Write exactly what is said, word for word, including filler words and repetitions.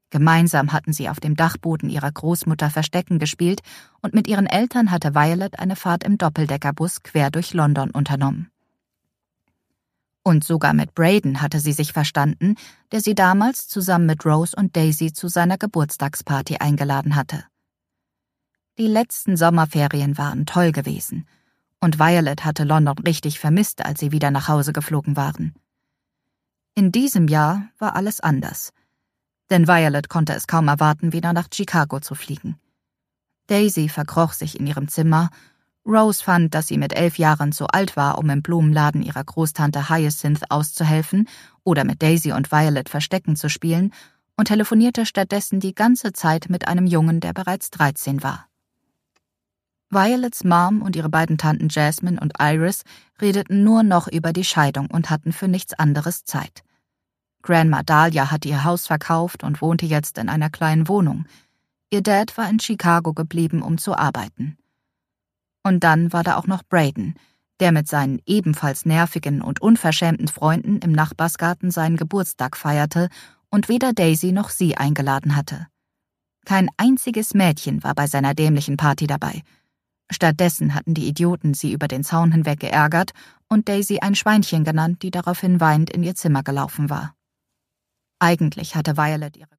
Gemeinsam hatten sie auf dem Dachboden ihrer Großmutter Verstecken gespielt und mit ihren Eltern hatte Violet eine Fahrt im Doppeldeckerbus quer durch London unternommen. Und sogar mit Braden hatte sie sich verstanden, der sie damals zusammen mit Rose und Daisy zu seiner Geburtstagsparty eingeladen hatte. Die letzten Sommerferien waren toll gewesen und Violet hatte London richtig vermisst, als sie wieder nach Hause geflogen waren. In diesem Jahr war alles anders, denn Violet konnte es kaum erwarten, wieder nach Chicago zu fliegen. Daisy verkroch sich in ihrem Zimmer, Rose fand, dass sie mit elf Jahren zu alt war, um im Blumenladen ihrer Großtante Hyacinth auszuhelfen oder mit Daisy und Violet Verstecken zu spielen und telefonierte stattdessen die ganze Zeit mit einem Jungen, der bereits dreizehn war. Violets Mom und ihre beiden Tanten Jasmine und Iris redeten nur noch über die Scheidung und hatten für nichts anderes Zeit. Grandma Dahlia hatte ihr Haus verkauft und wohnte jetzt in einer kleinen Wohnung. Ihr Dad war in Chicago geblieben, um zu arbeiten. Und dann war da auch noch Braden, der mit seinen ebenfalls nervigen und unverschämten Freunden im Nachbarsgarten seinen Geburtstag feierte und weder Daisy noch sie eingeladen hatte. Kein einziges Mädchen war bei seiner dämlichen Party dabei. Stattdessen hatten die Idioten sie über den Zaun hinweg geärgert und Daisy ein Schweinchen genannt, die daraufhin weinend in ihr Zimmer gelaufen war. Eigentlich hatte Violet ihre